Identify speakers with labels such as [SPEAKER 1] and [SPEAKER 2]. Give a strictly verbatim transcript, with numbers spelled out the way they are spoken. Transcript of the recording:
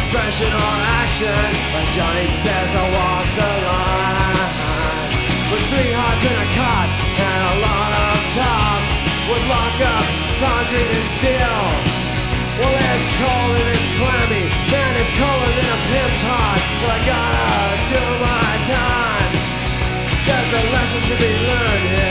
[SPEAKER 1] expression or action. But Johnny says I walk the line. With three hearts in a cot and a lot of top, would lock up concrete and steel. Well, it's cold and it's clammy, man, it's colder than a pimp's heart. But I gotta do my time. There's a lesson to be learned here.